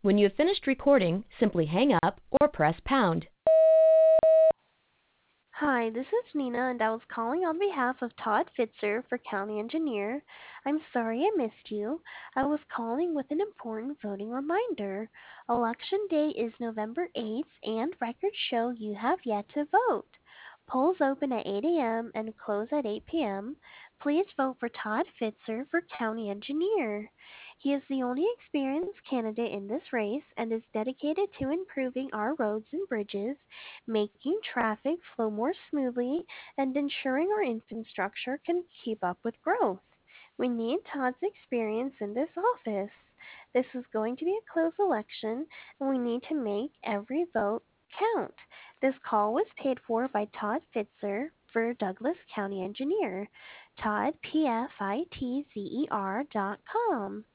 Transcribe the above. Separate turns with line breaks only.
When you have finished recording, simply hang up or press pound.
Hi, this is Nina, and I was calling on behalf of Todd Fitzer for County Engineer. I'm sorry I missed you. I was calling with an important voting reminder. Election Day is November 8th, and records show you have yet to vote. Polls open at 8 a.m. and close at 8 p.m. Please vote for Todd Fitzer for County Engineer. He is the only experienced candidate in this race and is dedicated to improving our roads and bridges, making traffic flow more smoothly, and ensuring our infrastructure can keep up with growth. We need Todd's experience in this office. This is going to be a close election, and we need to make every vote count. This call was paid for by Todd Fitzer for Douglas County Engineer. Todd, PFITZER.com.